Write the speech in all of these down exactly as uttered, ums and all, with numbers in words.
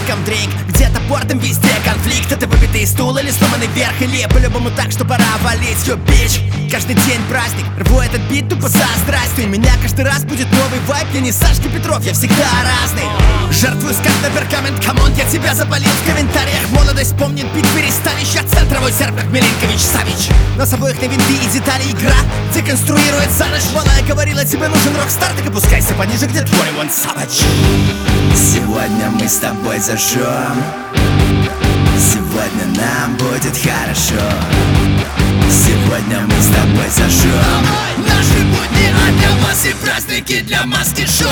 welcome drink. Где-то бортом, везде конфликт. Это выбитый стул или сломанный верх, или по-любому так, что пора валить. Yo, bitch, каждый день праздник. Рву этот бит тупо за страсть. У меня каждый раз будет новый вайб. Я не Сашка Петров, я всегда разный. Жертвую скат на перкамент, камон, я тебя запалил в комментариях. Молодость помнит, бит переставишь. Я центровой сервер Миленкович Савич. Нас обоих на винты и детали игра деконструирует за ночь. Малая говорила, тебе нужен рок-стар, так опускайся пониже, где твой вон Савич. Сегодня мы с тобой зажжем. Сегодня нам будет хорошо. Сегодня мы с тобой зажжем. Наши будни, а для вас и праздники для маски шоу.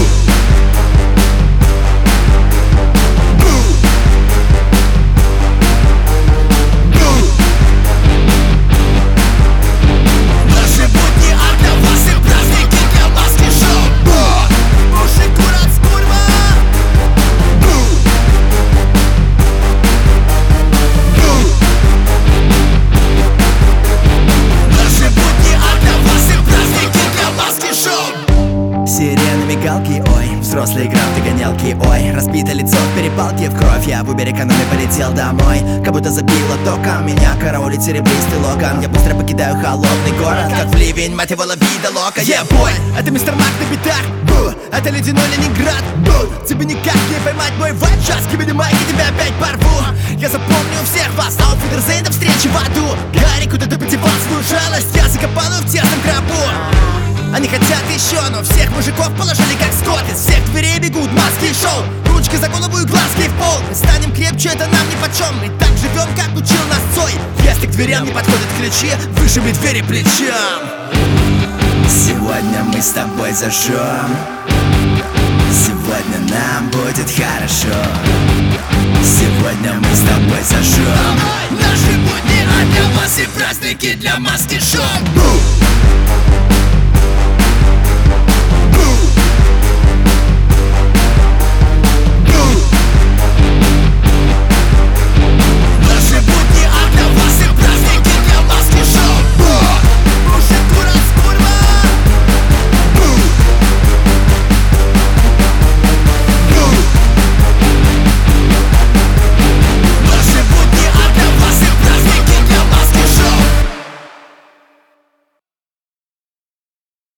Сирены, мигалки, ой, взрослые игра в догонялки, ой. Разбито лицо в перепалке, в кровь, я в убере экономе полетел домой. Как будто забило током, меня караулит серебристый локон. Я быстро покидаю холодный город, как в ливень, мать его, лови до лока. Yeah, boy, это мистер Мак на битах, бу, это ледяной Ленинград, бу. Тебе никак не поймать мой вайб, сейчас кибиди майк, и тебя опять порву. Я запомню всех вас, а у Фидерзейн до встречи в аду. Гарри, куда ты потерял свою жалость, я закопал ее в тесном гробу. Они хотят еще, но всех мужиков положили как скот. Из всех дверей бегут маски и шоу. Ручки за голову и глазки в пол. Мы станем крепче, это нам нипочем. Мы так живем, как учил нас Цой. Если к дверям не подходят ключи, вышиби двери плечом. Сегодня мы с тобой зажжем. Сегодня нам будет хорошо. Сегодня мы с тобой зажжем. Наши будни, а для вас и праздники для маски шоу.